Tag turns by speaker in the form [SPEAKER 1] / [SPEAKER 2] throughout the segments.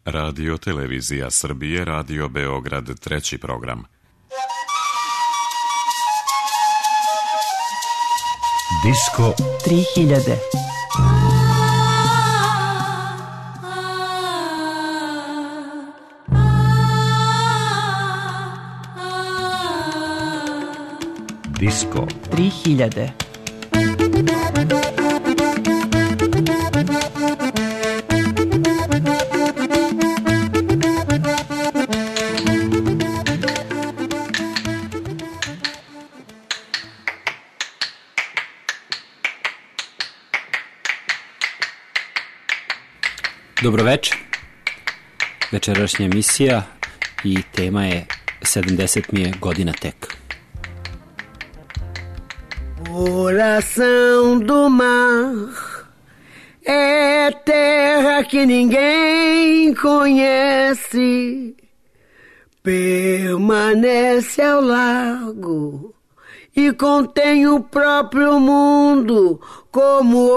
[SPEAKER 1] Radio Televizija Srbije, Radio Beograd, treći program.
[SPEAKER 2] Disko 3000. Disko 3000.
[SPEAKER 3] Dobroveče, večerašnja emisija i tema je 70 mi je godina tek.
[SPEAKER 4] Coração do mar é terra que ninguém conhece, permanece ao largo e contém o próprio mundo como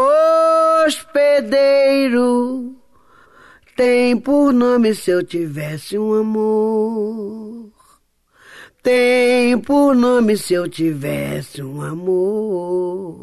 [SPEAKER 4] hospedeiro. Tem por nome Se Eu Tivesse um Amor. Tem por nome Se Eu Tivesse um Amor.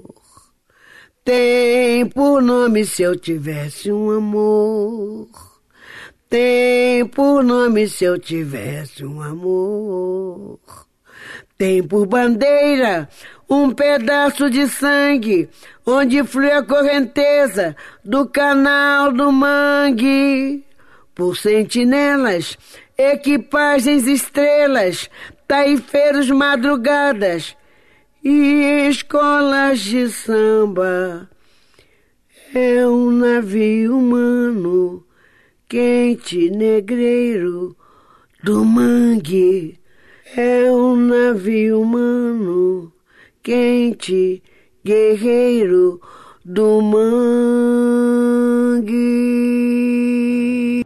[SPEAKER 4] Tem por nome Se Eu Tivesse um Amor. Tem por nome Se Eu Tivesse um Amor. Tem por bandeira um pedaço de sangue, onde flui a correnteza do canal do mangue. Por sentinelas, equipagens, estrelas, taifeiros, madrugadas e escolas de samba. É um navio humano, quente, negreiro, do mangue. É um navio humano, quente, guerreiro, do mangue.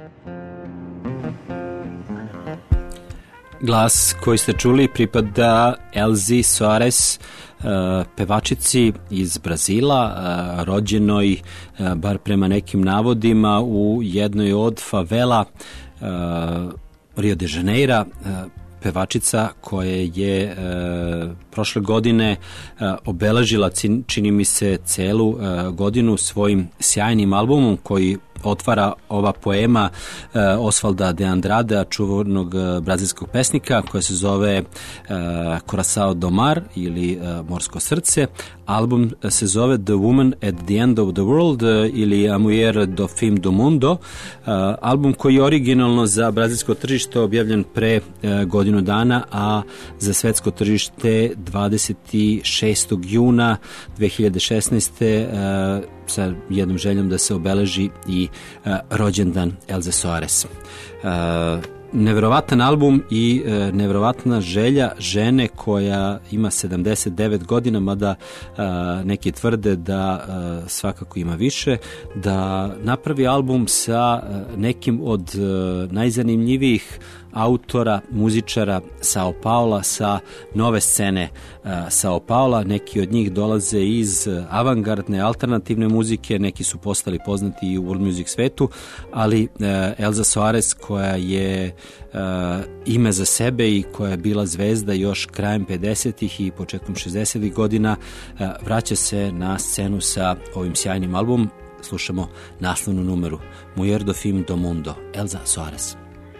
[SPEAKER 3] Glas koji ste čuli pripada Elzi Soares, pevačici iz Brazila, rođenoj, bar prema nekim navodima, u jednoj od favela Rio de Janeira, pevačica koja je prošle godine obeležila, čini mi se, celu godinu svojim sjajnim albumom koji otvara ova poema Osvalda de Andrada, čuvenog brazilskog pesnika, koja se zove Coração do Mar ili Morsko srce. Album se zove The Woman at the End of the World ili A Mulher do Fim do Mundo. Album koji je originalno za brazilsko tržište objavljen pre godinu dana, a za svetsko tržište 26. juna 2016. Sa jednom željom da se obeleži i rođendan Elze Soares. Neverovatan album i neverovatna želja žene koja ima 79 godina, mada neki tvrde da svakako ima više, da napravi album sa nekim od najzanimljivijih autora, muzičara Sao Paula, sa nove scene Sao Paula. Neki od njih dolaze iz avangardne, alternativne muzike, neki su postali poznati i u world music svetu, ali Elza Soares, koja je ime za sebe i koja je bila zvezda još krajem 50-ih i početkom 60-ih godina, vraća se na scenu sa ovim sjajnim albumom. Slušamo naslovnu numeru Mulher do Fim do Mundo, Elza Soares.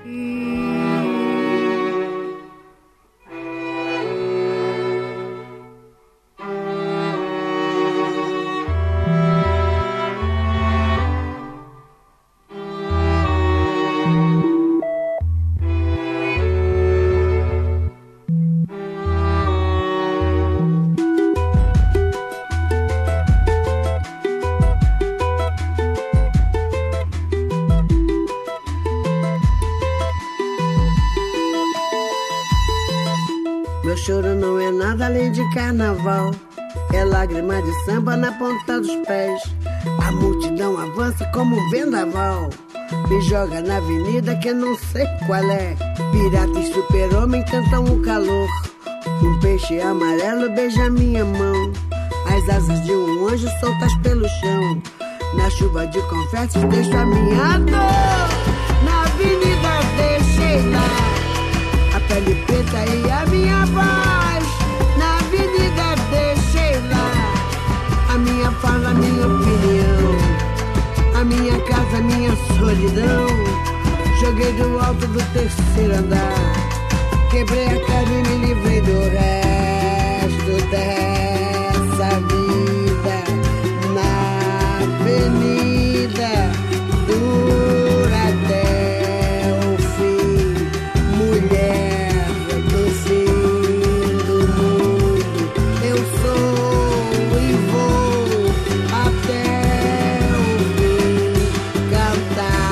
[SPEAKER 4] Meu choro não é nada além de carnaval, é lágrima de samba na ponta dos pés. A multidão avança como um vendaval, me joga na avenida que eu não sei qual é. Pirata e super-homem cantam o calor, um peixe amarelo beija minha mão. As asas de um anjo soltas pelo chão, na chuva de confetes deixo a minha dor. solidão. Joguei do alto do terceiro andar, quebrei a cara e me livrei do resto dessa vida. Na avenida dura até o fim, mulher do fim do mundo. Eu sou e vou até o fim cantar.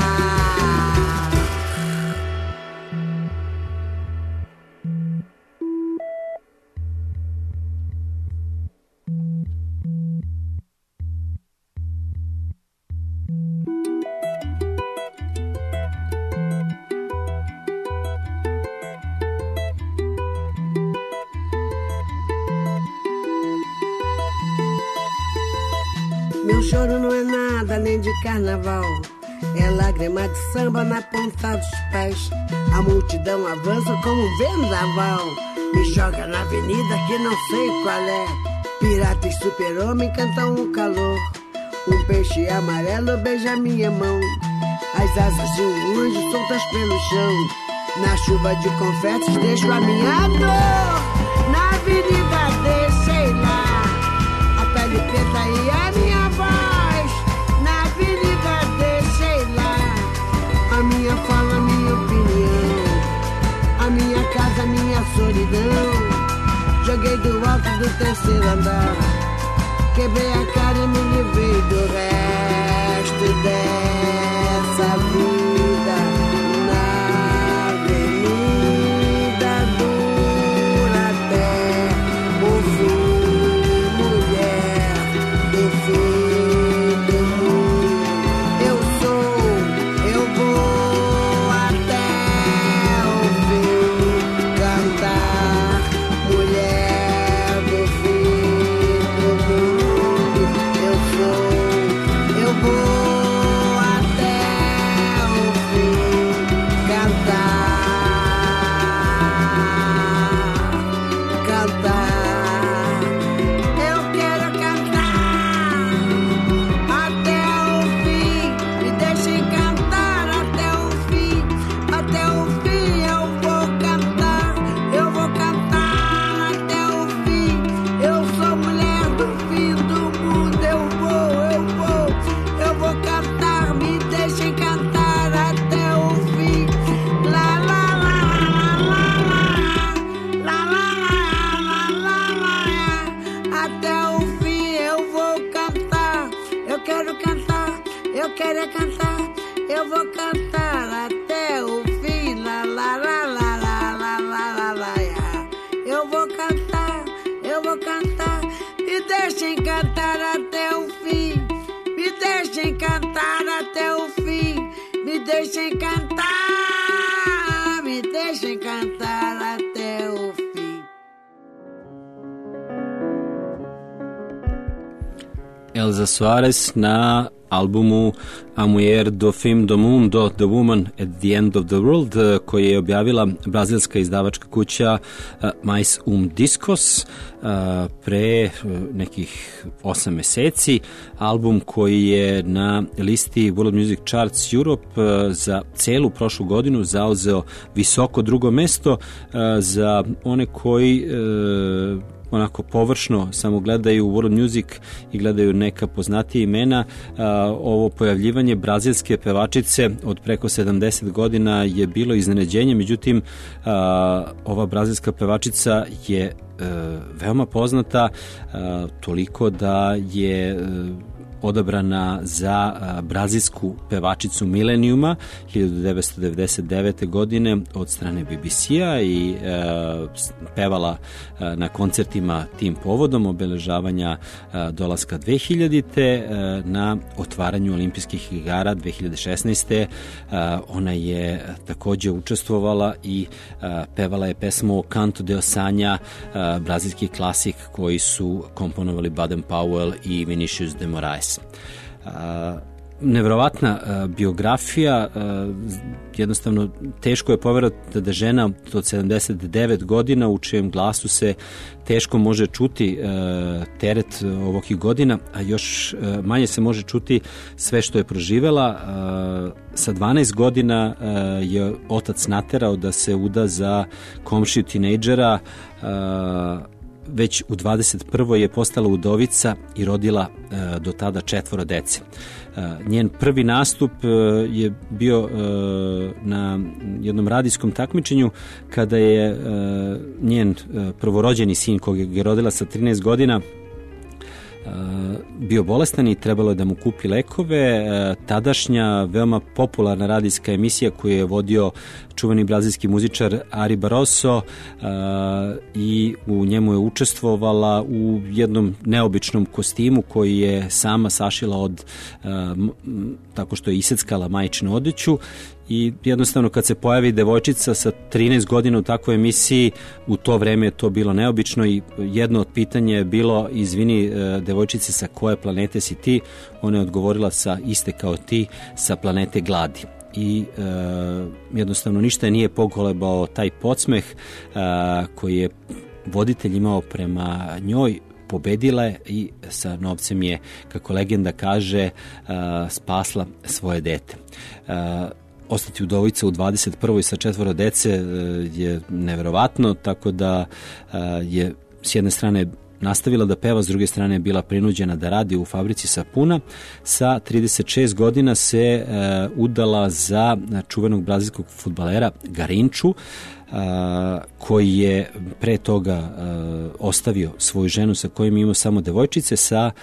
[SPEAKER 4] Meu choro não é nada nem de carnaval, é lágrima de samba na ponta dos pés. A multidão avança como um vendaval, me joga na avenida que não sei qual é. Pirata e super-homem cantam o calor, um peixe amarelo beija minha mão. As asas de um anjo soltas pelo chão, na chuva de confetes deixo a minha dor. Na avenida deixei lá a pele preta e a minha voz. Na avenida deixei lá a minha fala, a minha opinião, a minha casa, a minha solidão. Joguei do alto do terceiro andar, quebrei a cara e me livrei do resto dessa vida. Na avenida dura até o fim, mulher do fim do mundo. Eu sou, eu vou até o fim cantar, mulher do fim do mundo. Eu sou, eu vou até o fim cantar, cantar. Eu quero cantar até o fim, me deixem cantar até o fim. Até o fim eu vou cantar até o fim. Eu sou mulher do fim do mundo. Eu vou cantar, me deixem cantar até o fim. Lá, lá, lá, lá, lá, lá, lá, lá, até o fim eu vou cantar. Eu quero cantar, eu quero é cantar. Eu vou cantar até o fim. Lá, lá, lá, lá, lá, lá, lá, lá, lá. Eu vou cantar, me deixem cantar até o fim. Me deixem cantar até o fim. Me deixem cantar, me deixem cantar até o fim.
[SPEAKER 3] Elza Soares na albumu A Mulher do Fim do Mundo, The Woman at the End of the World, koji je objavila brazilska izdavačka kuća Mais Discos pre nekih 8 meseci. Album koji je na listi World Music Charts Europe za celu prošlu godinu zauzeo visoko drugo mesto. Za one koji onako površno samo gledaju World Music i gledaju neka poznatija imena, ovo pojavljivanje brazilske pevačice od preko 70 godina je bilo iznenađenje. Međutim, ova brazilska pevačica je veoma poznata, toliko da je odabrana za brazilsku pevačicu milenijuma 1999. godine od strane BBC-a i pevala na koncertima tim povodom obeležavanja dolaska 2000. Na otvaranju olimpijskih igara 2016. Ona je takođe učestvovala i pevala je pesmu Canto de Osanja, brazilski klasik koji su komponovali Baden Powell i Vinicius de Moraes. nevjerovatna biografija, jednostavno teško je poverovati da žena od 79 godina u čijem glasu se teško može čuti teret ovih godina, a još manje se može čuti sve što je proživela. Sa 12 godina je otac naterao da se uda za komšiju tinejdžera, već u 21. je postala udovica i rodila do tada 4 dece. Njen prvi nastup je bio na jednom radijskom takmičenju kada je njen prvorođeni sin, kojeg je rodila sa 13 godina, bio bolestan i trebalo je da mu kupi lekove. Tadašnja veoma popularna radijska emisija koju je vodio čuveni brazilski muzičar Ari Barroso i u njemu je učestvovala u jednom neobičnom kostimu koji je sama sašila od tako što je iseckala majčinu odeću. I jednostavno kad se pojavi devojčica sa 13 godina u takvoj emisiji, u to vreme je to bilo neobično i jedno od pitanja je bilo: izvini devojčice, sa koje planete si ti? Ona je odgovorila: sa iste kao ti, sa planete gladi. I jednostavno ništa nije pokolebao taj podsmeh koji je voditelj imao prema njoj. Pobedila je i sa novcem je, kako legenda kaže, spasla svoje dete. Ostati udovica u 21. sa 4 dece je neverovatno, tako da je s jedne strane nastavila da peva, s druge strane je bila prinuđena da radi u fabrici sapuna. Sa 36 godina se udala za čuvenog brazilskog fudbalera Garinču, koji je pre toga ostavio svoju ženu sa kojim imao samo devojčice. Sa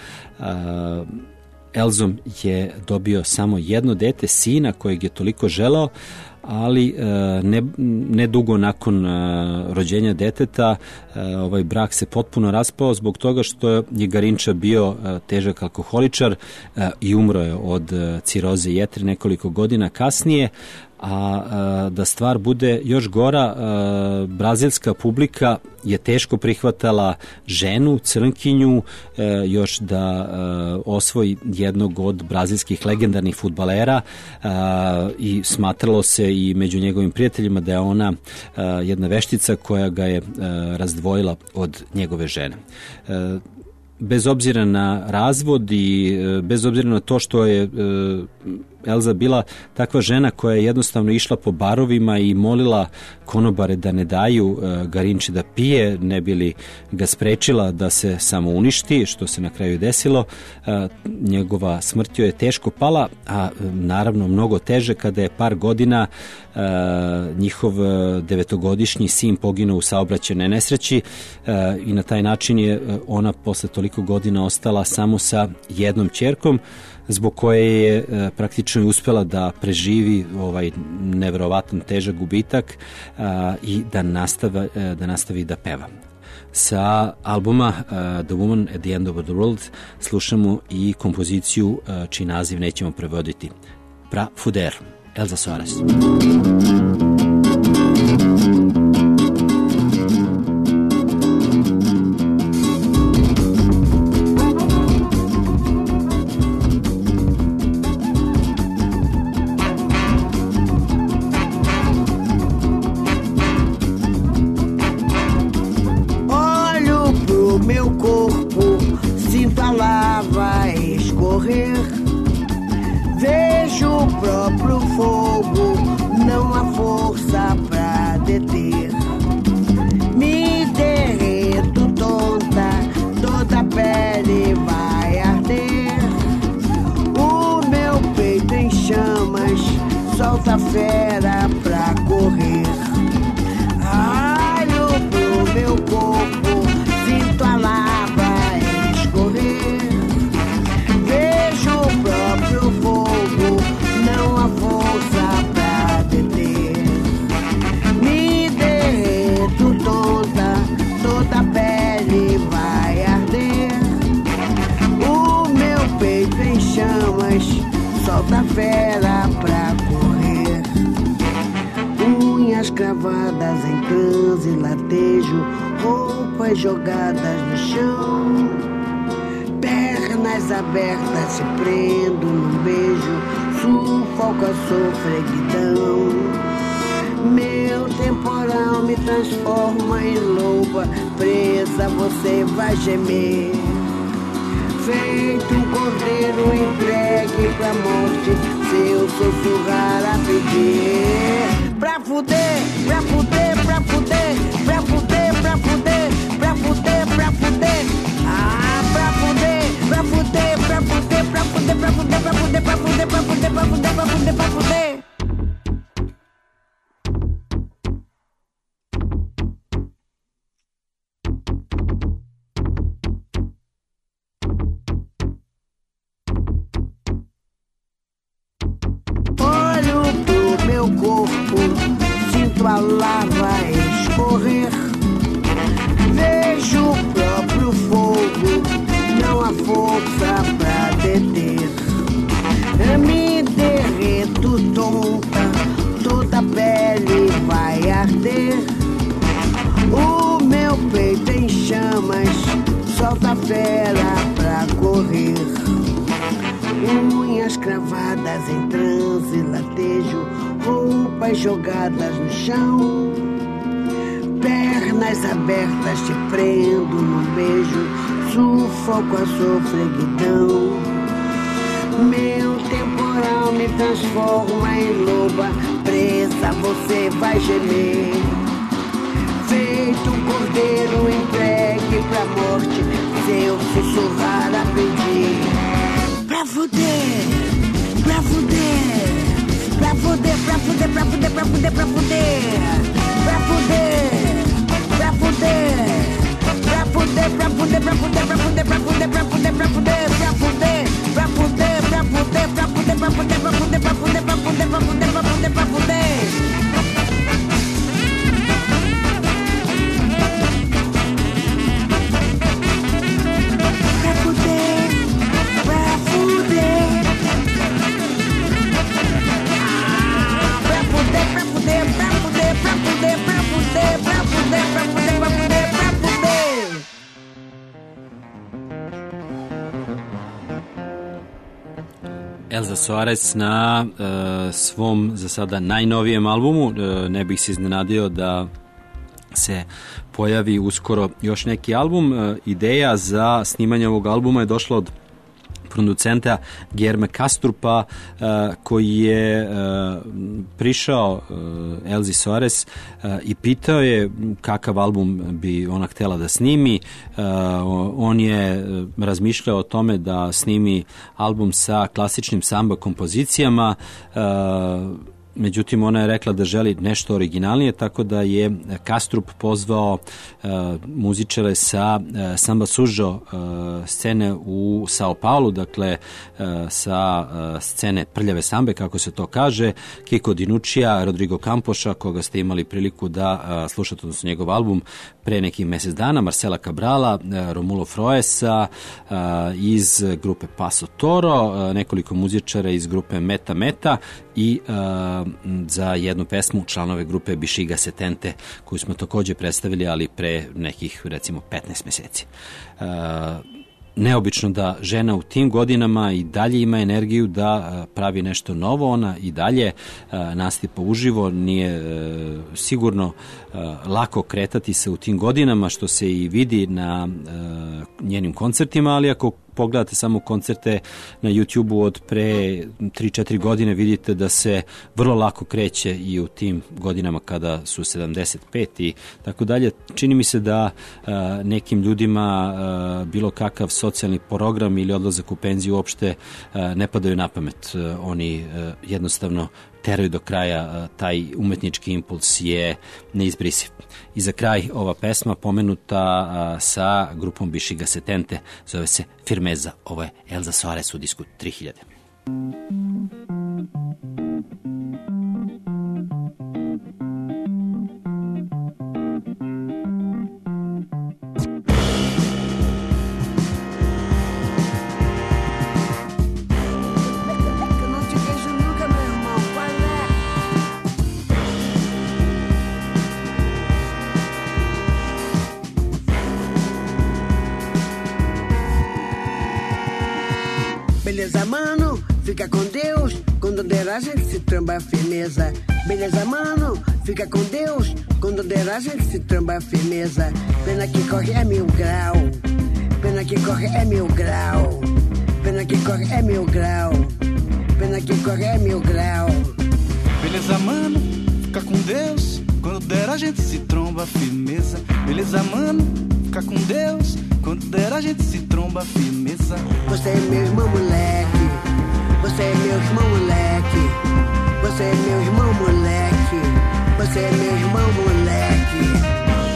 [SPEAKER 3] Elzom je dobio samo jedno dete, sina kojeg je toliko želeo, ali ne dugo nakon rođenja deteta ovaj brak se potpuno raspao zbog toga što je Garinča bio težak alkoholičar i umro je od ciroze jetre nekoliko godina kasnije. A da stvar bude još gora, brazilska publika je teško prihvatala ženu, crnkinju, još da osvoji jednog od brazilskih legendarnih fudbalera, i smatralo se i među njegovim prijateljima da je ona jedna veštica koja ga je razdvojila od njegove žene. Bez obzira na razvod i bez obzira na to što je Elza bila takva žena koja je jednostavno išla po barovima i molila konobare da ne daju Garinči da pije, ne bi li ga sprečila da se samo uništi, što se na kraju desilo. Njegova smrt joj je teško pala, a naravno mnogo teže kada je par godina njihov 9-godišnji sin poginuo u saobraćajnoj nesreći, i na taj način je ona posle toliko godina ostala samo sa jednom ćerkom, zbog koje je praktično uspela da preživi ovaj neverovatan težak gubitak i da nastavi da peva. Sa albuma The Woman at the End of the World slušamo i kompoziciju čiji naziv nećemo prevoditi. Pra Fuder, Elza Soares.
[SPEAKER 4] Solta fera pra correr. Olho pro meu corpo, sinto a lava escorrer. Vejo o próprio fogo, não há força pra deter. Me derreto tonta, toda a pele vai arder. O meu peito em chamas, solta fera pra correr. Unhas cravadas em transe, latejo, roupas jogadas no chão, pernas Pernas abertas te prendo num beijo, sufoco a sofreguidão. Meu temporal me transforma em loba, presa você vai gemer. Feito um cordeiro entregue pra morte, seu sussurrar a pedir. Pra fuder, pra fuder, pra fuder, pra fuder, pra fuder, pra fuder, pra fuder. Ah, pra fuder, pra fuder, pra fuder, pra fuder, pra fuder, pra fuder, pra fuder, pra fuder, pra fuder, pra fuder, pra fuder. Olho pro meu corpo, sinto a lava escorrer. Vejo o próprio fogo, não há força pra deter. Me derreto tonta, toda a pele vai arder. O meu peito em chamas, solta a fera pra correr. Unhas cravadas em transe, latejo, roupas jogadas no chão. Pernas abertas te prendo num beijo, sufoco a sofreguidão. Meu temporal me transforma em loba, presa você vai gemer. Feito um cordeiro entregue pra morte, seu sussurrar a pedir. Pra fuder, pra fuder, pra fuder, pra fuder, pra fuder, pra fuder, pra fuder. Pra fuder, pra fuder, pra fuder, pra fuder, pra fuder, pra fuder, pra fuder, pra fuder, pra fuder, pra fuder, pra fuder, pra fuder, pra fuder, pra fuder, pra fuder, pra fuder, pra fuder, pra fuder, pra fuder, pra fuder.
[SPEAKER 3] Elza Soares na svom za sada najnovijem albumu. Ne bih se iznenadio da se pojavi uskoro još neki album. Ideja za snimanje ovog albuma je došla od producenta Guillerme Kastrupa, koji je prišao Elzi Soares i pitao je kakav album bi ona htjela da snimi. On je razmišljao o tome da snimi album sa klasičnim samba kompozicijama, međutim ona je rekla da želi nešto originalnije, tako da je Kastrup pozvao muzičare sa Samba Sužo scene u Sao Paulo, dakle sa scene prljave sambe, kako se to kaže, Kiko Dinuccija, Rodrigo Campoša, koga ste imali priliku da slušate, odnosno njegov album pre nekih mjesec dana, Marcela Cabrala, Romulo Froesa iz grupe Paso Toro, nekoliko muzičara iz grupe Meta Meta i za jednu pesmu članove grupe Bišiga Setente, koju smo također predstavili, ali pre nekih, recimo, 15 mjeseci. Neobično da žena u tim godinama i dalje ima energiju da pravi nešto novo. Ona i dalje nastupa uživo, nije sigurno lako kretati se u tim godinama, što se i vidi na njenim koncertima, ali ako pogledate samo koncerte na YouTube-u od pre 3-4 godine, vidite da se vrlo lako kreće i u tim godinama kada su 75 i tako dalje. Čini mi se da nekim ljudima bilo kakav socijalni program ili odlazak u penziju uopšte ne padaju na pamet. Oni jednostavno teraju do kraja, taj umetnički impuls je neizbrisiv. I za kraj ova pesma pomenuta sa grupom Bišiga Setente, zove se Firmeza. Ovo je Elza Soares u disku 3000.
[SPEAKER 4] Beleza, mano, fica com Deus. Quando der a gente se tromba firmeza. Beleza, mano, fica com Deus. Quando der a gente se tromba firmeza. Pena que corre é 1000 grau. Pena que corre é 1000 grau. Pena que corre é 1000 grau. Pena que corre é 1000 grau.
[SPEAKER 5] Beleza, mano, fica com Deus. Quando der a gente se tromba firmeza. Beleza, mano, fica com Deus. Quando der a gente se tromba firmeza.
[SPEAKER 4] Você é meu irmão moleque. Você é meu irmão moleque. Você é meu irmão moleque. Você é meu irmão moleque.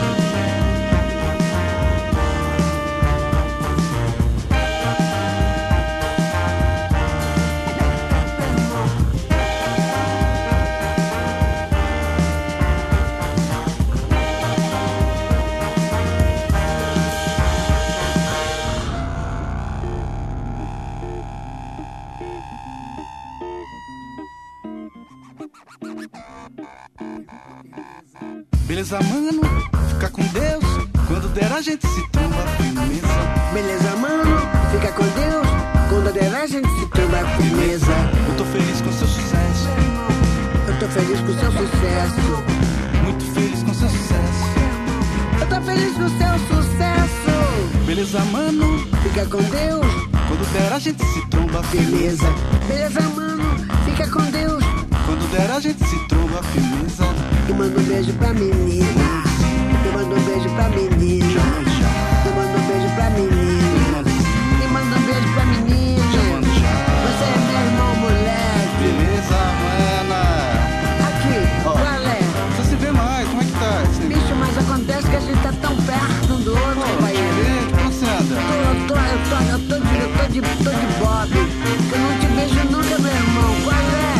[SPEAKER 5] Beleza, mano, fica com Deus. Quando der a gente se tromba firmeza.
[SPEAKER 4] Beleza, mano, fica com Deus. Quando der a gente se tromba firmeza.
[SPEAKER 5] Eu tô feliz com seu sucesso.
[SPEAKER 4] Eu tô feliz com seu sucesso.
[SPEAKER 5] Muito feliz com seu sucesso.
[SPEAKER 4] Eu tô feliz com seu sucesso.
[SPEAKER 5] Beleza, mano,
[SPEAKER 4] fica com Deus.
[SPEAKER 5] Quando der a gente se tromba firmeza.
[SPEAKER 4] Beleza, mano, fica com Deus.
[SPEAKER 5] Quando der a gente se tromba firmeza.
[SPEAKER 4] Eu mando um beijo pra menina. Eu mando um beijo pra menina. Eu mando um beijo pra menina. Eu mando um beijo pra menina. Você é meu irmão moleque.
[SPEAKER 5] Beleza, mana.
[SPEAKER 4] Aqui, qual é?
[SPEAKER 5] Você se vê mais, como é que tá?
[SPEAKER 4] Bicho, mas acontece que a gente tá tão perto um do outro, companheiro.
[SPEAKER 5] Como você anda?
[SPEAKER 4] Eu tô de bob. Eu não te vejo nunca, meu irmão. Qual é?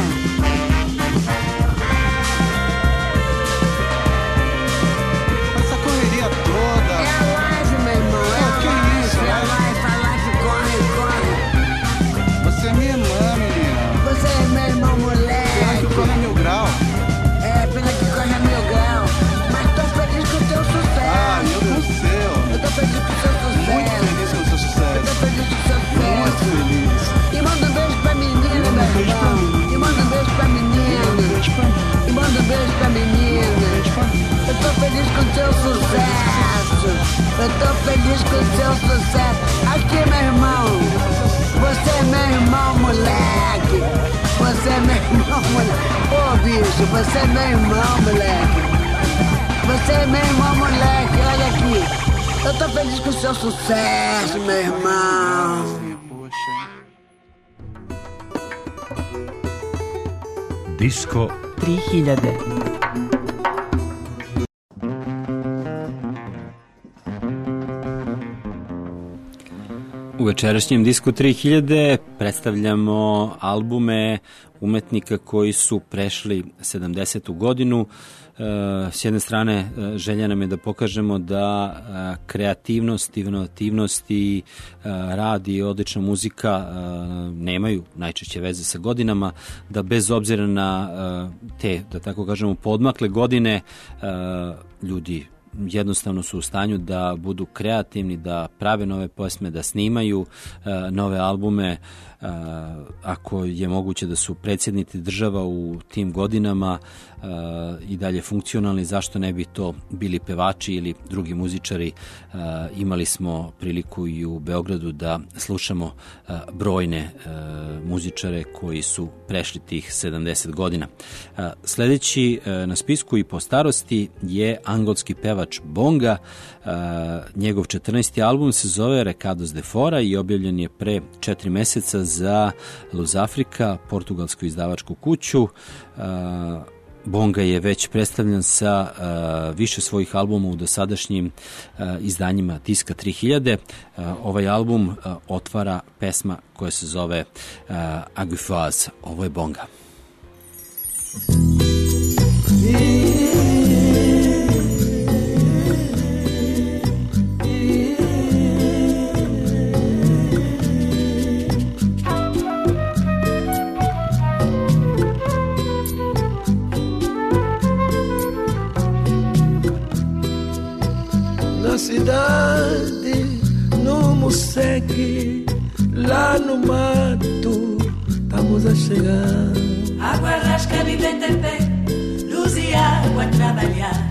[SPEAKER 5] Toda.
[SPEAKER 4] É a live, meu irmão. É a
[SPEAKER 5] isso?
[SPEAKER 4] É a live corre.
[SPEAKER 5] Você é minha irmã, menina.
[SPEAKER 4] Você é meu irmão, moleque.
[SPEAKER 5] Pena que corre a 1000 grau.
[SPEAKER 4] É, pena que corre a 1000 grau. Mas tô feliz com o teu sucesso.
[SPEAKER 5] Ah, eu com o seu.
[SPEAKER 4] Eu tô feliz com o seu sucesso.
[SPEAKER 5] Muito feliz com o seu sucesso.
[SPEAKER 4] Eu tô feliz com o seu sucesso.
[SPEAKER 5] Muito feliz.
[SPEAKER 4] E manda um beijo pra menina, meu irmão. E manda um beijo pra menina. E manda um beijo pra menina. Eu tô feliz com o seu sucesso. Eu tô feliz com o seu sucesso. Aqui, meu irmão. Você é meu irmão, moleque. Você é meu irmão, moleque. Ô, bicho, você é meu irmão, moleque. Você é meu irmão, moleque. Olha aqui. Eu tô feliz com o seu sucesso, meu irmão.
[SPEAKER 2] Disco 3000.
[SPEAKER 3] U večerašnjem Disku 3000 predstavljamo albume umetnika koji su prešli 70. godinu. S jedne strane, želja nam je da pokažemo da kreativnost, inovativnost i rad i odlična muzika nemaju najčešće veze sa godinama, da bez obzira na te, da tako kažemo, podmakle godine, ljudi jednostavno su u stanju da budu kreativni, da prave nove pesme, da snimaju nove albume. Ako je moguće da su predsjednici država u tim godinama i dalje funkcionalni, zašto ne bi to bili pevači ili drugi muzičari. Imali smo priliku i u Beogradu da slušamo brojne muzičare koji su prešli tih 70 godina. Sledeći na spisku i po starosti je angolski pevač Bonga. Njegov 14. album se zove Recados de Fora i objavljen je pre 4 meseca za Luz Afrika, portugalsku izdavačku kuću. Bonga je već predstavljen sa više svojih albuma u dosadašnjim izdanjima Diska 3000. Ovaj album otvara pesma koja se zove Aguifaz. Ovo je Bonga.
[SPEAKER 6] Na cidade, no Moseque, lá no mato, estamos a chegar.
[SPEAKER 7] Água rasca, vivente em pé, luz e água a trabalhar.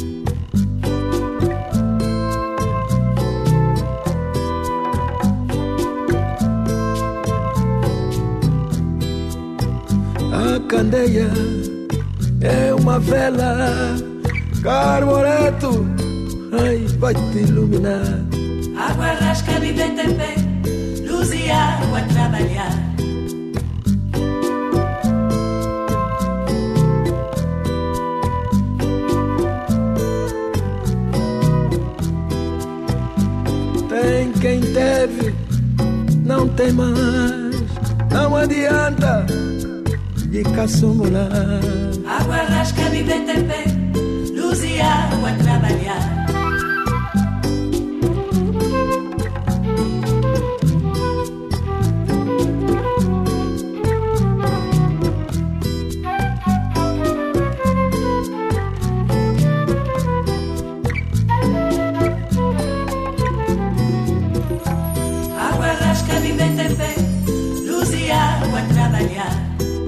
[SPEAKER 6] A candeia é uma vela, carbureto, ai, vai te iluminar.
[SPEAKER 7] Água rasca, vivente em pé, luz e água a trabalhar.
[SPEAKER 6] Tem quem teve, não tem mais, não adianta de caçumular.
[SPEAKER 7] Água rasca, vivente em pé, luz e água a trabalhar. Água rasca, vivente em pé, luz e água a trabalhar.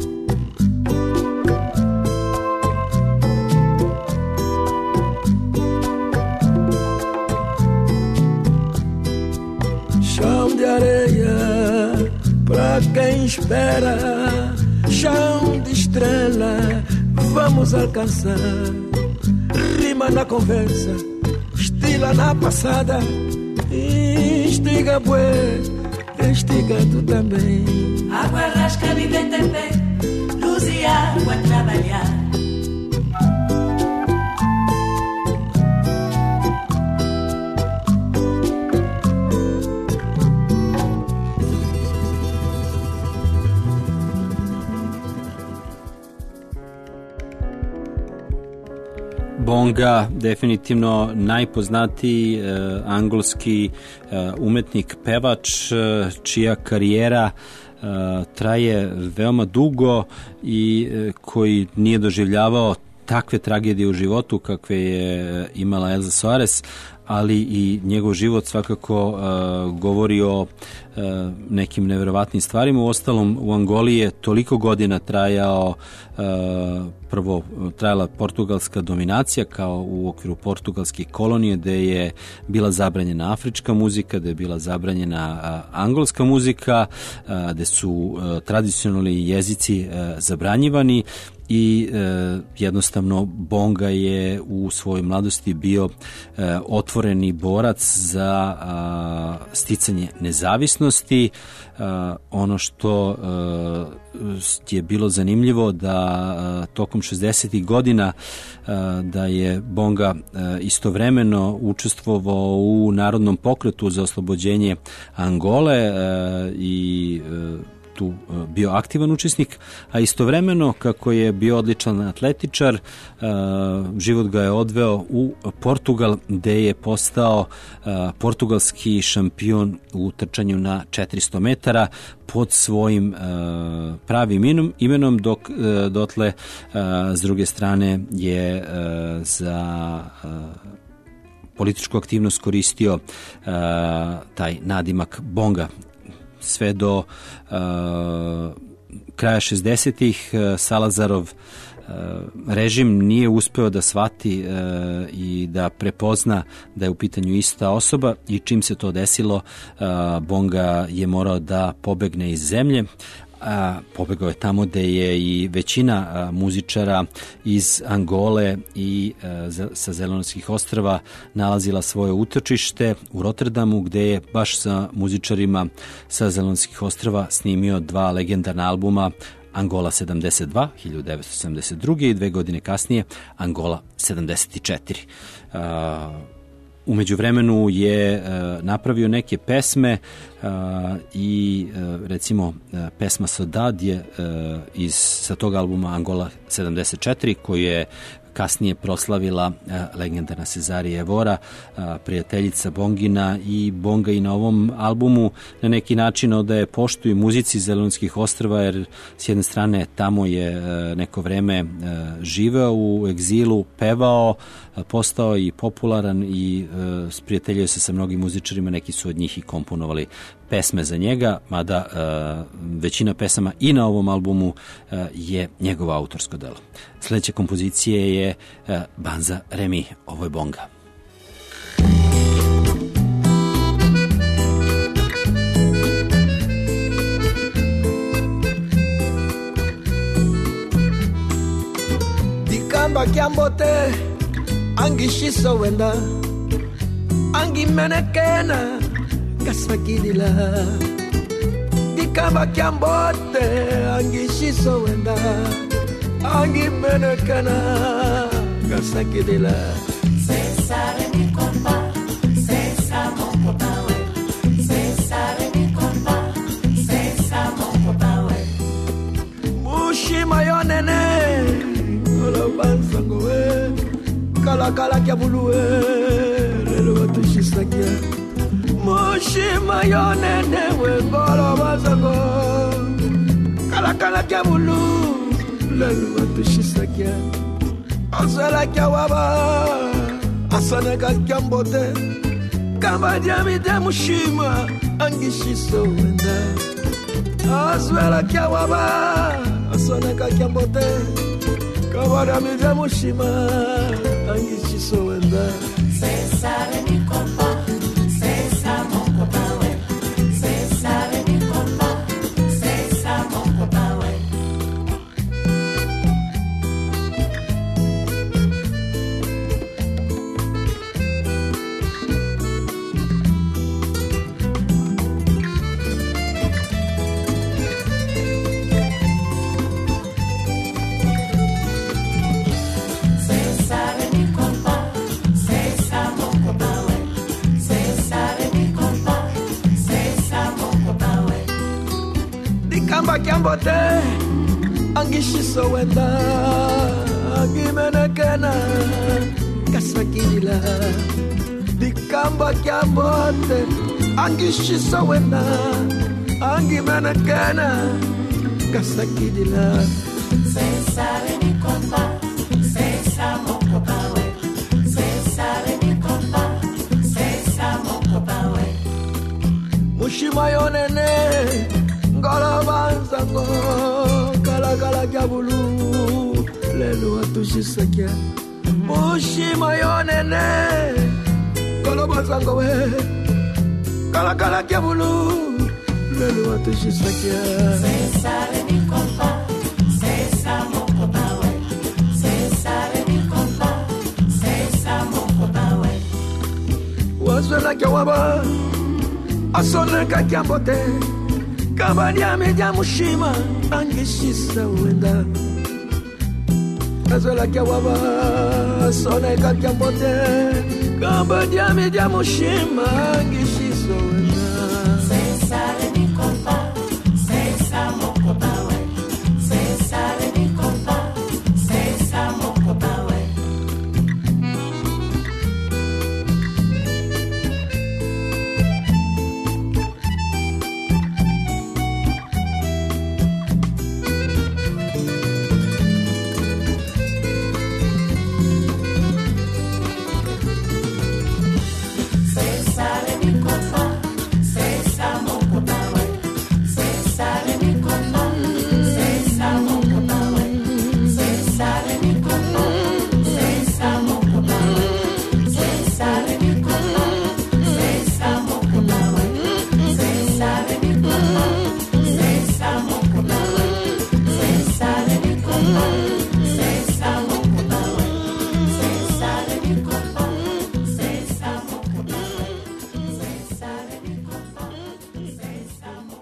[SPEAKER 6] Chão de areia pra quem espera, chão de estrela vamos alcançar. Rima na conversa, estila na passada, instiga bué, instiga tu também.
[SPEAKER 7] Água rasca, vivente em pé, luz e água a trabalhar.
[SPEAKER 3] Bonga, definitivno najpoznatiji angolski umetnik, pevač, čija karijera traje veoma dugo i koji nije doživljavao takve tragedije u životu kakve je imala Elza Soares, ali i njegov život svakako govori o nekim neverovatnim stvarima. Uostalom, u Angoli je toliko godina prvo trajala portugalska dominacija kao u okviru portugalske kolonije, gde je bila zabranjena afrička muzika, gde je bila zabranjena angolska muzika, gde su tradicionalni jezici zabranjivani i jednostavno Bonga je u svojoj mladosti bio otvoreni borac za sticanje nezavisnosti. Ono što je bilo zanimljivo da tokom 60. godina da je Bonga istovremeno učestvovao u narodnom pokretu za oslobođenje Angole i tu bio aktivan učesnik, a istovremeno kako je bio odličan atletičar, život ga je odveo u Portugal, gde je postao portugalski šampion u trčanju na 400 metara pod svojim pravim imenom, dok dotle s druge strane je za političku aktivnost koristio taj nadimak Bonga. Sve do kraja 60-ih Salazarov režim nije uspeo da shvati i da prepozna da je u pitanju ista osoba i čim se to desilo, Bonga je morao da pobegne iz zemlje. Pobegao je tamo gde je i većina muzičara iz Angole i sa Zelenorskih ostrva nalazila svoje utočište u Rotterdamu, gde je baš sa muzičarima sa Zelenorskih ostrva snimio 2 legendarna albuma, Angola 72, 1972. i 2 godine kasnije Angola 74. U međuvremenu je napravio neke pesme i recimo pesma Saudade je sa tog albuma Angola 74, koju je kasnije proslavila legendarna Cezarija Evora, prijateljica Bongina, i Bonga i na ovom albumu na neki način odaje poštu i muzici Zelenorskih ostrva, jer s jedne strane tamo je neko vreme živeo u egzilu, pevao, postao i popularan i sprijateljio se sa mnogim muzičarima, neki su od njih i komponovali pesme za njega, mada većina pesama i na ovom albumu je njegovo autorsko delo. Sljedeća kompozicije je Banza Remi, ovo je bonga.
[SPEAKER 6] Dikamba kiambote angishiso wenda angi menekena kasakidila dikamba kiambote angishiso wenda angi menekena kasakidila
[SPEAKER 7] Cesare mi compa Cesare mon copawe Cesare mi compa Cesare mon copawe
[SPEAKER 6] Mushima yonene ola bansango we kala kala kiabuluwe lelo watushisakia Mushima yonene we ola bansango kala kala kiabulu lelo watushisakia Asala kiawaba asaneka kiambote kamba diami de mushima angishiso wenda Asala kiawaba asaneka kiambote kamba diami de mushima angishiso wenda
[SPEAKER 7] Cesare mi compa Cesare mon copawe Cesare mi compa Cesare mon copawe Cesare mi compa Cesare mon copawe Cesare mi compa Cesare mon copawe
[SPEAKER 6] Dikamba kiambote angishiso wenda angimenekena kasakidila Dikamba kiambote angishiso wenda angimenekena kasakidila
[SPEAKER 7] Cesare mi compa Cesare mon copawe Cesare mi compa Cesare mon copawe
[SPEAKER 6] Mushima yonene ngala bansango kala kala kiabulu lelo watushisakia Mushima yonene ngala bansango we kala kala kiabulu lelo watushisakia
[SPEAKER 7] Cesare mi compa Cesare mon copawe Cesare mi compa Cesare mon copawe
[SPEAKER 6] Waswela kiawaba asoneka kiambote kamba diami dia mushima angishisa wenda Waswela kiawaba asoneka kiambote kamba diami dia mushima angishisa wenda
[SPEAKER 7] Cesare mi compa Cesare mon copawe Cesare mi compa Cesare mon copawe Cesare mi compa Cesare mon copawe Cesare mi compa Cesare mon copawe Cesare mi compa Cesare mon copawe Cesare mi compa Cesare mon copawe Cesare mi compa Cesare mon copawe Cesare mi compa Cesare mon copawe Cesare mi compa Cesare mon copawe Cesare mi compa Cesare mon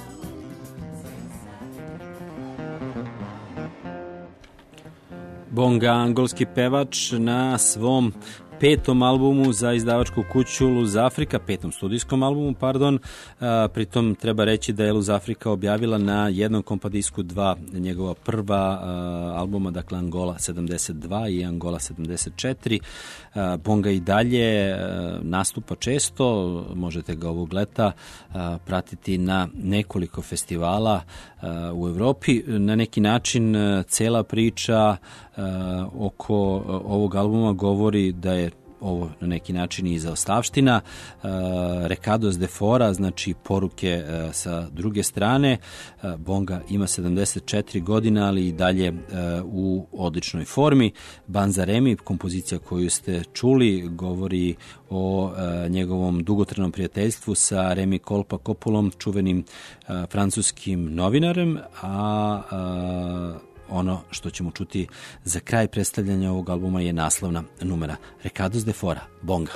[SPEAKER 3] Bonga, angolski pevač, na svom petom albumu za izdavačku kuću Luz Afrika, petom studijskom albumu, pardon. Pritom treba reći da je Luz Afrika objavila na jednom kompadisku dva njegova prva albuma, dakle Angola 72 i Angola 74. Bonga i dalje nastupa često, možete ga ovog leta pratiti na nekoliko festivala u Evropi. Na neki način cela priča oko ovog albuma govori da je ovo na neki način i zaostavština. Recados de fora, znači poruke sa druge strane. Bonga ima 74 godina, ali i dalje u odličnoj formi. Banzaremi, kompozicija koju ste čuli, govori o njegovom dugotrajnom prijateljstvu sa Remi Kolpa Kopulom, čuvenim francuskim novinarem, a ono što ćemo čuti za kraj predstavljanja ovog albuma je naslovna numera Recados de fora, Bonga.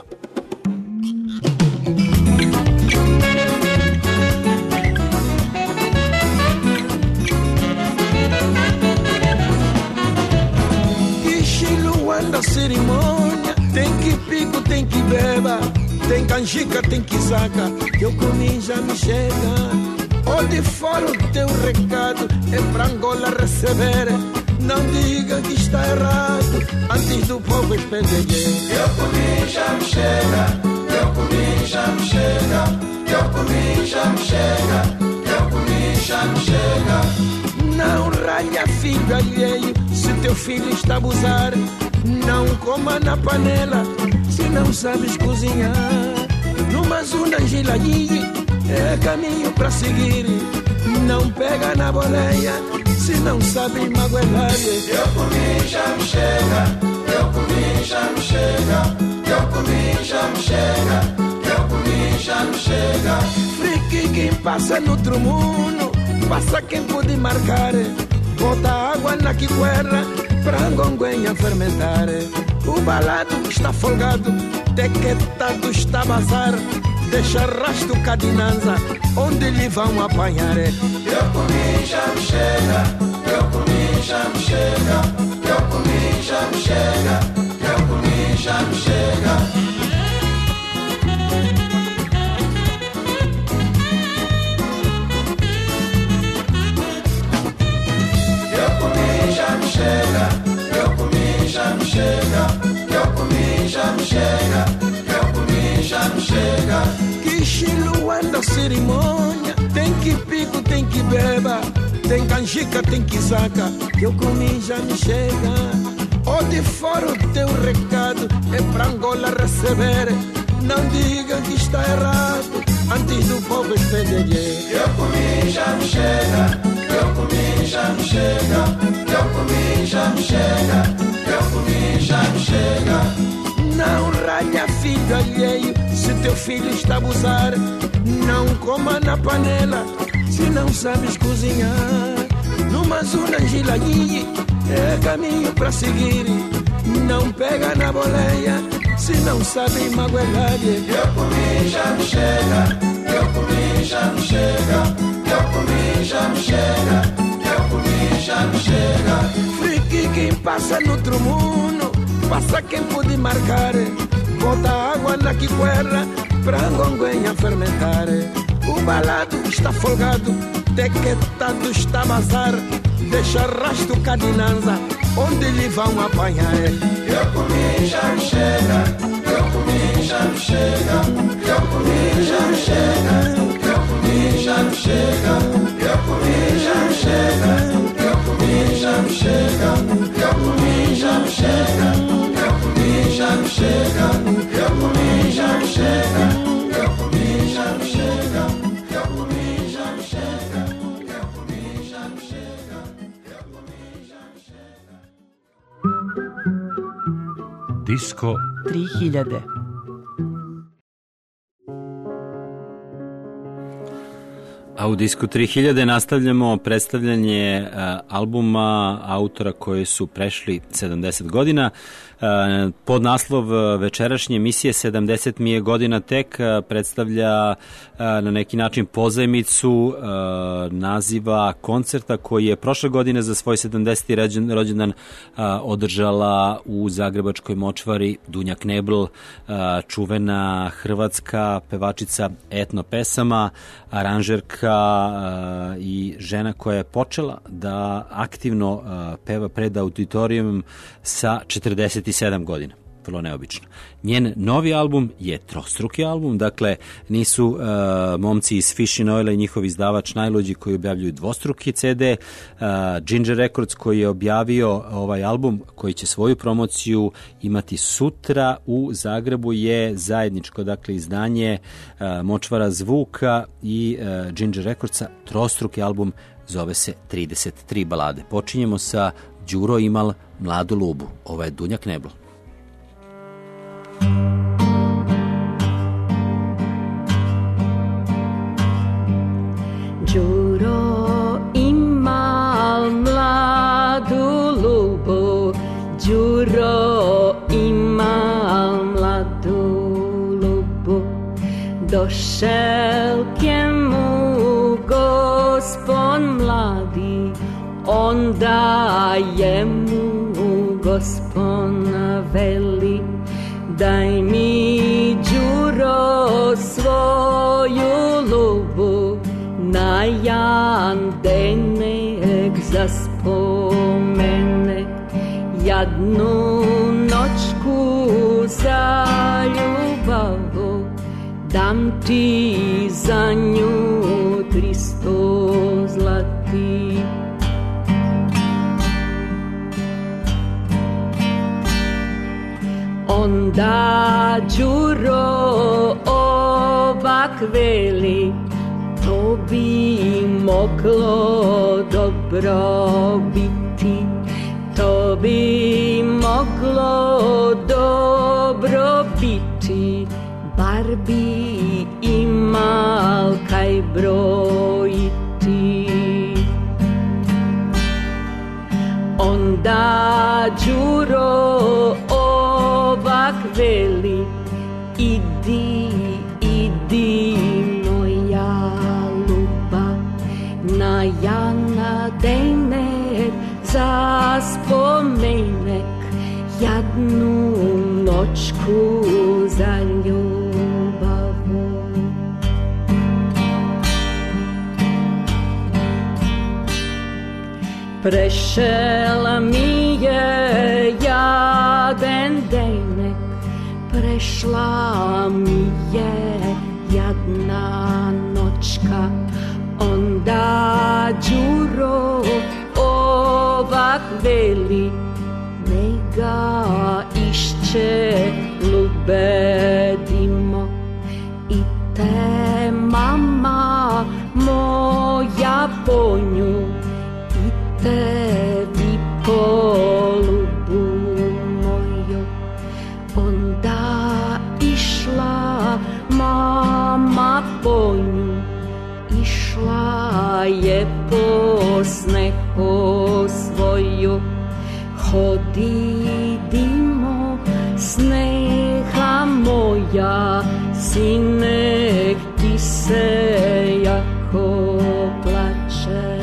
[SPEAKER 6] Da cerimônia, tem que pico, tem que beba, tem canjica, tem que saca, que eu comi já me chega. Ou de fora o teu recado é pra Angola receber. Não diga que está errado antes do povo expender. Eu comi já me chega, eu comi já me chega, eu comi já me chega, eu comi já me chega. Não ralha filho alheio se teu filho está a abusar. Não coma na panela se não sabes cozinhar. Numa zona angilaí é caminho pra seguir. Não pega na boleia se não sabe magoelar. Eu comi já me chega, eu comi já me chega, eu comi já me chega, eu comi já me chega. Frique quem passa no outro mundo, passa quem pode marcar. Bota água na quiquerra pra gonguenha fermentar. O balado está folgado, tequetado está bazar. Deixa rastro cadinanza, onde lhe vão apanhar. Eu comi já me chega, eu comi já me chega, eu comi já me chega, eu comi já me chega. Chega, eu comi já me chega, eu comi já me chega, eu comi já me chega. Que estilo anda cerimônia, tem que pico, tem que beba, tem canjica, tem que saca, que eu comi já me chega. Ou de fora o teu recado é pra Angola receber. Não diga que está errado antes do povo expender. Eu comi já me chega, eu comi já me chega, eu comi já me chega, eu comi já me chega. Não ralha filho alheio se teu filho está a abusar. Não coma na panela se não sabes cozinhar. Numa zona angilaí é caminho pra seguir. Não pega na boleia se não sabe magoelar. Eu comi já me chega, eu comi já me chega, eu comi já me chega, eu comi já me chega. Frique quem passa no outro mundo, passa quem pode marcar. Bota água na quiquerra pra gonguenha fermentar. O balado está folgado, tequetado está bazar. Deixa rastro cadinanza, onde lhe vão apanhar. Eu comi já me chega, eu comi já me chega, eu comi já me chega, eu comi já me chega, eu comi já me chega, eu comi já me chega, eu comi já me chega, eu comi já me chega, eu comi já me chega, eu comi já me chega, eu comi já me chega, eu comi já me chega, eu comi já me chega.
[SPEAKER 2] Disko
[SPEAKER 8] 3000.
[SPEAKER 3] A u Disku 3000 nastavljamo predstavljanje albuma autora koji su prešli 70 godina. Pod naslov večerašnje emisije 70 mi je godina tek predstavlja na neki način pozajmicu naziva koncerta koji je prošle godine za svoj 70. rođendan održala u Zagrebačkoj močvari Dunja Knebl, čuvena hrvatska pevačica etno pesama, aranžerka i žena koja je počela da aktivno peva pred auditorijumom sa 47 godina. vrlo neobično. Njen novi album je trostruki album, dakle nisu momci iz Fish in Oil i njihov izdavač Najluđi koji objavljuju dvostruki CD. Ginger Records koji je objavio ovaj album koji će svoju promociju imati sutra u Zagrebu je zajedničko, dakle izdanje Močvara zvuka i Ginger Recordsa, trostruki album, zove se 33 balade. Počinjemo sa Đuro imal mladu lubu. Ovo je Dunja Knebl.
[SPEAKER 8] Đuro imal mladu lubu, Đuro imal mladu lubu, došel k mu gospon mladi, onda je mu gospon veli, daj mi Đuro svoju lubu, na jan denek za spomene, jadnu noćku za ljubavu, dam ti za nju 300 zlati. Onda Đuro ovak veli, to bi moglo dobro biti, to bi moglo dobro biti, bar bi imal kaj brojiti. Onda Đuro ovak veli, idi, idi moja luba, na jana denek za spomenek, jadnu noćku za ljubavu. Prešela mi je jaden denek, prešla mi je jadna noćka, onda Đuro ovak veli, nega išće lubedimo, i te mama moja po nju, i tebi po lubu moju. Onda išla mama po nju, išla je po sneho svoju, hodidimo sneha moja, sinek ti se jako plače.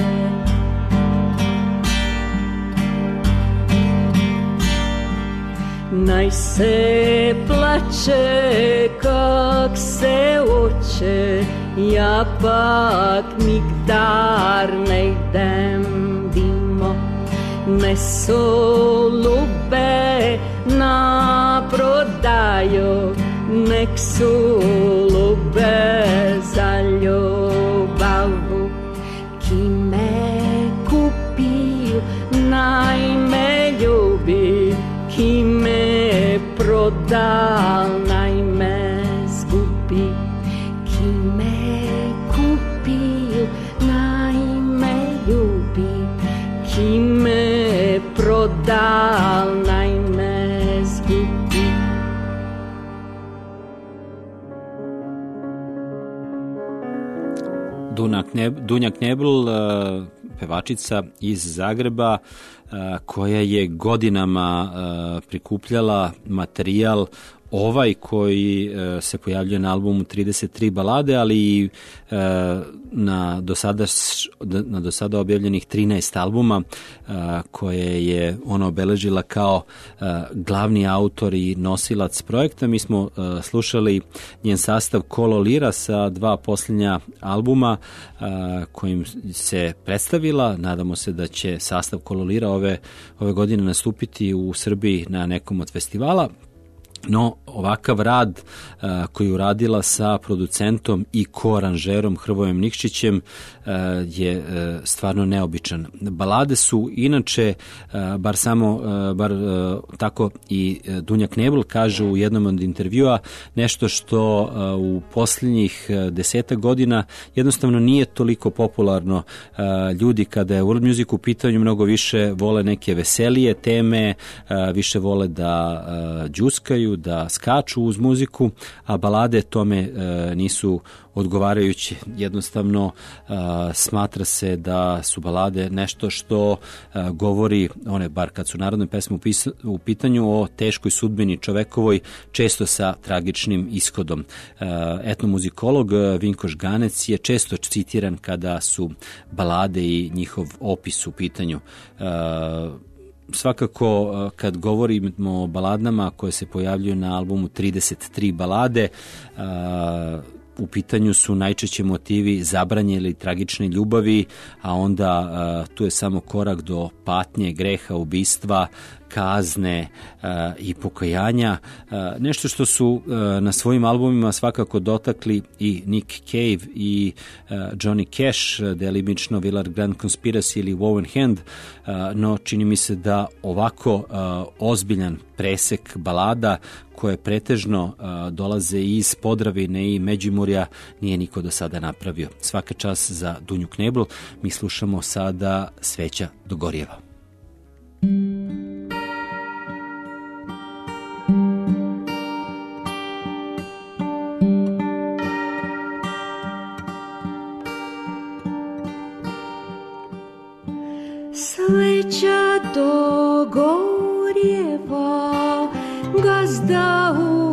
[SPEAKER 8] Naj se plače kak se oče, ja pak nikdar ne idem dimo, ne su lube na prodaju, nek su lube za ljubavu, ki me kupiju naj me ljubi, ki me prodal naj me zgubi, ki me kupil naj me ljubi, ki me prodal naj me zgubi.
[SPEAKER 3] Dunja Knebl, pevačica iz Zagreba, koja je godinama prikupljala materijal ovaj koji se pojavljuje na albumu 33 balade, ali i na do sada objavljenih 13 albuma koje je ona obeležila kao glavni autor i nosilac projekta. Mi smo slušali njen sastav Kolo Lira sa dva posljednja albuma kojim se predstavila. Nadamo se da će sastav Kolo Lira ove godine nastupiti u Srbiji na nekom od festivala. No, ovakav rad koji je uradila sa producentom i koaranžerom Hrvojem Nikšićem je stvarno neobičan. Balade su inače, bar tako i Dunja Knebel kaže u jednom od intervjua, nešto što u posljednjih 10 godina jednostavno nije toliko popularno. Ljudi kada je world music u pitanju mnogo više vole neke veselije teme, više vole da džuskaju, da skaču uz muziku, a balade tome nisu odgovarajući. Jednostavno smatra se da su balade nešto što govori, bar kad su narodne pesme u pitanju, o teškoj sudbini čovekovoj, često sa tragičnim ishodom. Etnomuzikolog Vinko Žganec je često citiran kada su balade i njihov opis u pitanju. Svakako, kad govorimo o baladama koje se pojavljuju na albumu 33 balade, u pitanju su najčešće motivi zabranje ili tragične ljubavi, a onda tu je samo korak do patnje, greha, ubistva, kazne i pokajanja. Nešto što su na svojim albumima svakako dotakli i Nick Cave i Johnny Cash, delimično Willard Grand Conspiracy ili Woven Hand, no čini mi se da ovako ozbiljan presek balada koje pretežno dolaze iz Podravine i Međimurja nije niko do sada napravio. Svaka čast za Dunju Knebel. Mi slušamo sada Sveća Dogorjeva.
[SPEAKER 8] Sveća dogorjeva, gazda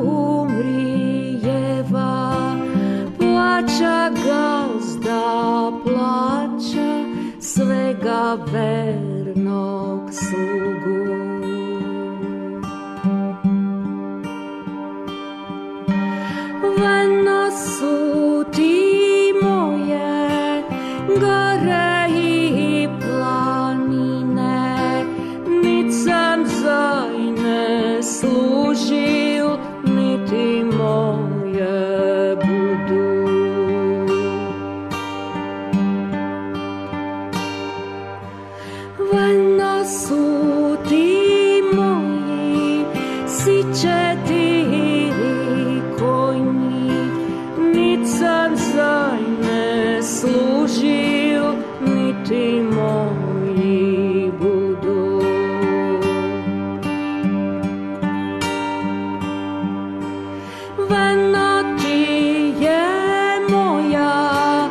[SPEAKER 8] umrijeva, plaća gazda, plaća svega vernog slugu. Veno su ti moje gore i planine, nit sam zajne služil, niti moje budu. Veno su ti moji si četiri konji, nit sam zajne služil, niti moji budu. Veno ti je moja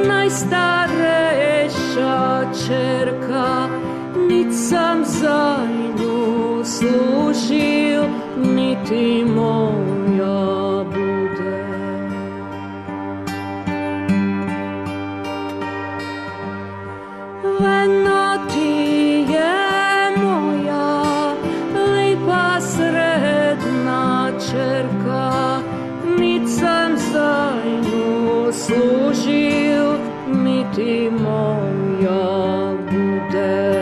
[SPEAKER 8] najstareša čerka, nit sam za nju služil, niti moja bude. Veno ti je moja lipa sredna čerka, nit sam za nju služil, niti moja bude.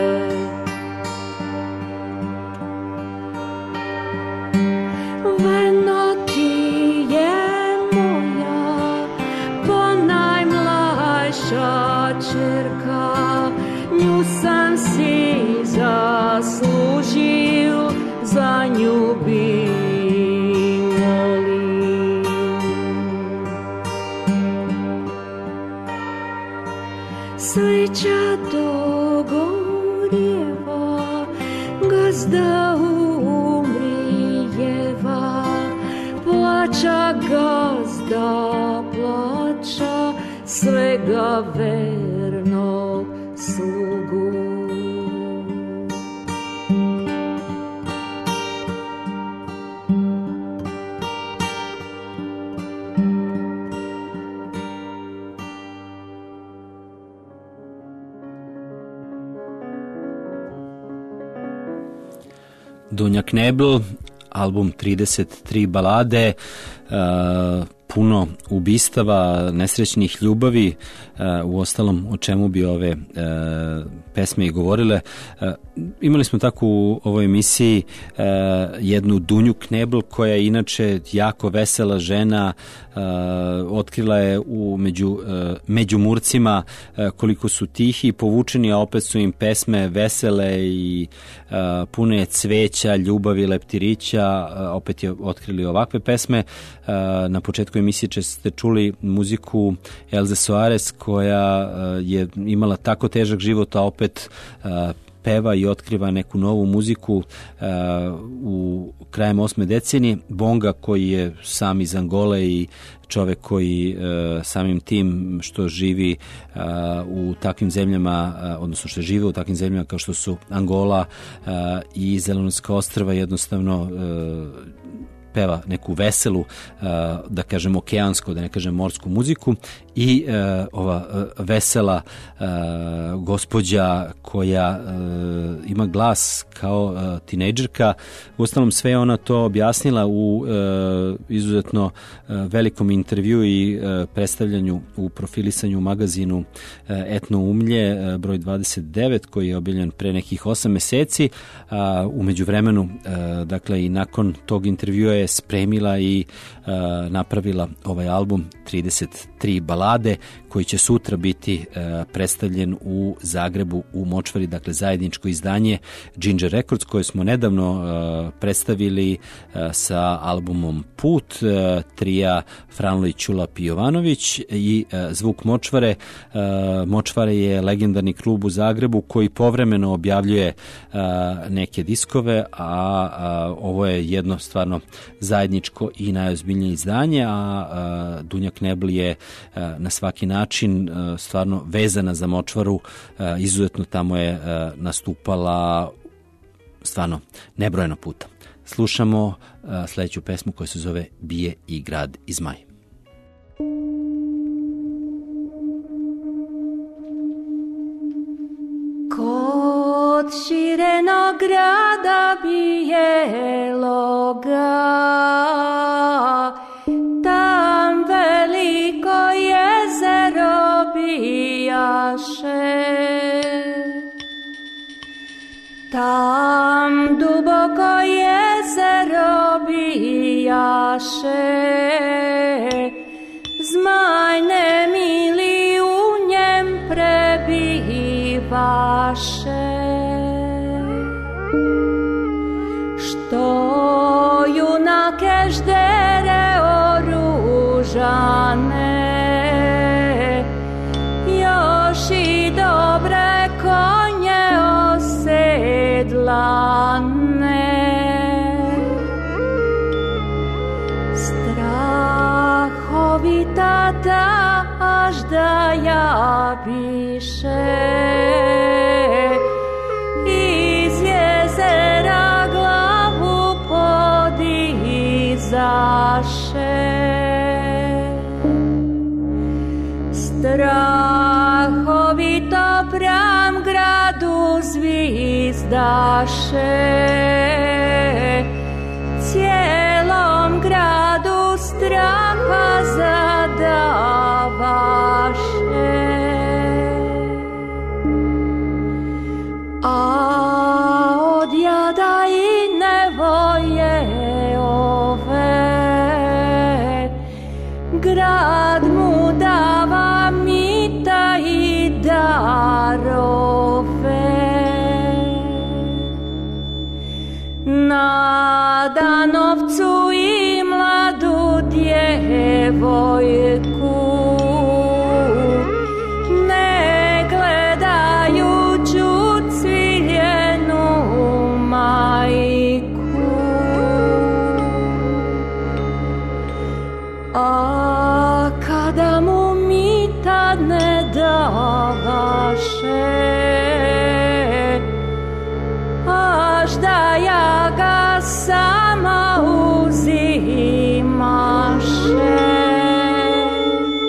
[SPEAKER 8] Veno ti je moja ponajmlađa čerka, nju sam si zaslužil, za nju bi molim. Sveća dogorjeva, gazda umrijeva, plaća gazda, plaća svega vernog slugu.
[SPEAKER 3] Dunja Knebel, album 33 balade, puno ubistava, nesrećnih ljubavi, u ostalom o čemu bi ove pesme i govorile. Imali smo tako u ovoj emisiji jednu Dunju Knebel, koja je inače jako vesela žena, otkrila je među Murcima koliko su tihi i povučeni, a opet su im pesme vesele i pune cveća, ljubavi, leptirića. Opet je otkrili ovakve pesme. Na početku emisije ste čuli muziku Elze Soares, koja je imala tako težak život, a opet peva i otkriva neku novu muziku u krajem 8. decenije. Bonga, koji je sam iz Angole i čovek koji samim tim što živi u takvim zemljama, odnosno što žive u takvim zemljama kao što su Angola i Zelenortska ostrva, jednostavno peva neku veselu, da kažem okeansku, da ne kažem morsku muziku, i ova vesela gospođa koja ima glas kao tinejdžerka. Uostalom sve ona to objasnila u izuzetno velikom intervju i predstavljanju u profilisanju u magazinu Etno umlje broj 29, koji je objavljen pre nekih 8 meseci. U međuvremenu, dakle i nakon tog intervjua, je spremila i napravila ovaj album 33 balade, koji će sutra biti predstavljen u Zagrebu u Močvari, dakle zajedničko izdanje Ginger Records, koje smo nedavno predstavili sa albumom Put trija Franlović, Ćulap i Jovanović i Zvuk Močvare. Močvare je legendarni klub u Zagrebu koji povremeno objavljuje neke diskove, a ovo je jedno stvarno zajedničko i najozbiljnije izdanje, a Dunja Knebel je na svaki način stvarno vezana za Močvaru. Izuzetno tamo je nastupala stvarno nebrojeno puta. Slušamo sledeću pesmu koja se zove Bije i grad i zmaj.
[SPEAKER 8] Kod širenog grada bijeloga, tam veliko jezero bijaše, tam duboko jezero bijaše, zmaj nemili u njem prebivaše. Što junake ždere oružane, još i dobre konje osedlane, strahovita ta aždaja biše, iz jezera glavu podizaše, strahovito pram gradu zvizdaše, cijelom gradu straha zadavaše. A od jada i nevoje ove, grad mu dava mita i darove. Na Danovcu i mladu djevojku, ne gledajuću cviljenu majku. A kada mu mita ne davaše, až da ja ga sama uzimaše.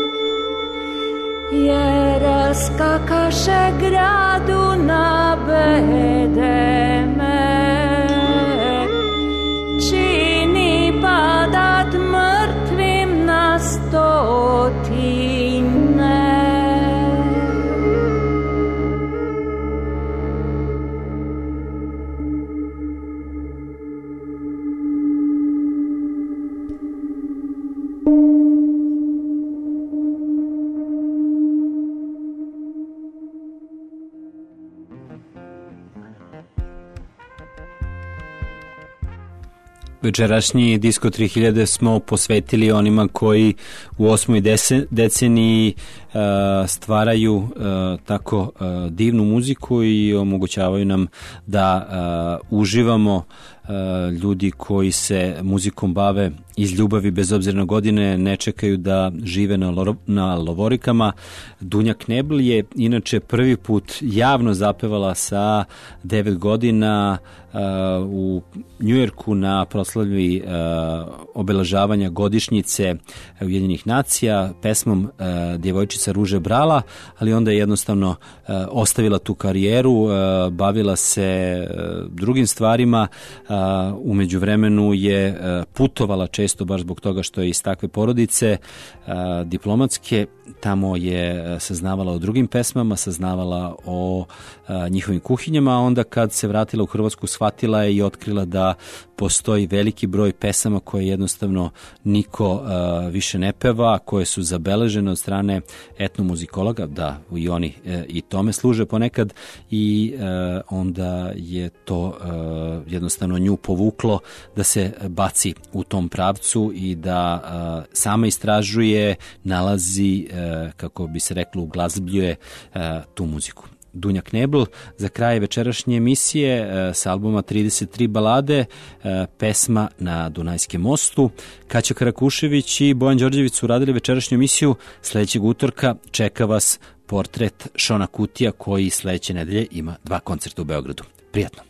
[SPEAKER 3] Večerašnji Disko 3000 smo posvetili onima koji u 8. deceniji stvaraju tako divnu muziku i omogućavaju nam da uživamo, ljudi koji se muzikom bave iz ljubavi bez obzira na godine, ne čekaju da žive na lovorikama. Dunja Knebel je inače prvi put javno zapevala sa 9 godina u Njujorku na proslavi obeležavanja godišnjice Ujedinjenih nacija pesmom Djevojčica ruže brala, ali onda je jednostavno ostavila tu karijeru, bavila se drugim stvarima. U međuvremenu je putovala često baš zbog toga što je iz takve porodice diplomatske. Tamo je saznavala o drugim pesmama, saznavala o njihovim kuhinjama, a onda kad se vratila u Hrvatsku shvatila je i otkrila da postoji veliki broj pesama koje jednostavno niko više ne peva, koje su zabeležene od strane etnomuzikologa, da i oni i tome služe ponekad, i onda je to jednostavno nju povuklo da se baci u tom pravcu i da sama istražuje, nalazi, kako bi se reklo, uglazbljuje tu muziku. Dunja Knebel za kraj večerašnje emisije sa albuma 33 balade, pesma Na Dunajskem mostu. Kaća Karakušević i Bojan Đorđević su radili večerašnju emisiju. Sledećeg utorka čeka vas portret Šona Kutija, koji sledeće nedelje ima 2 koncerta u Beogradu. Prijatno.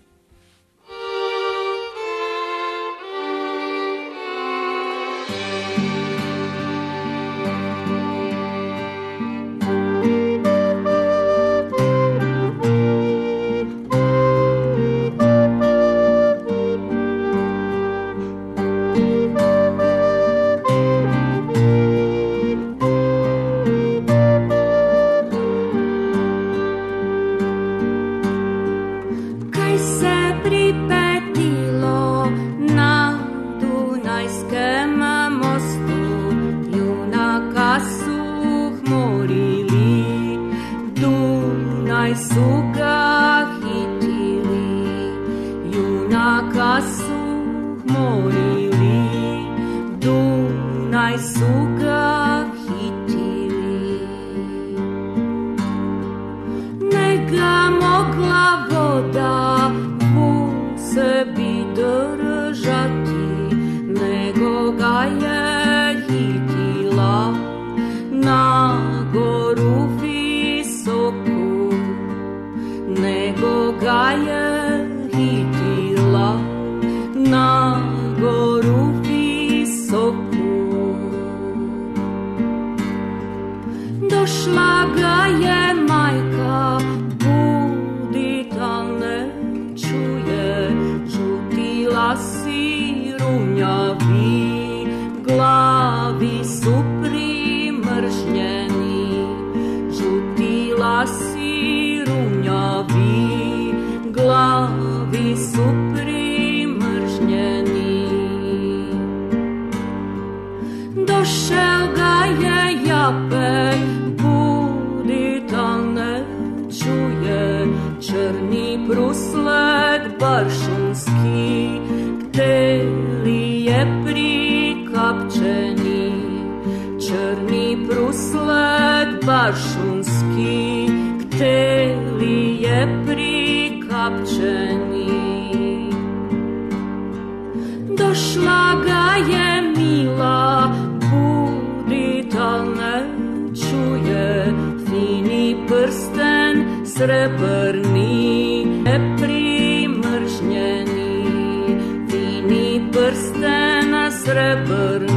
[SPEAKER 8] Srebrni, neprimržnjeni, fini prsten srebrni.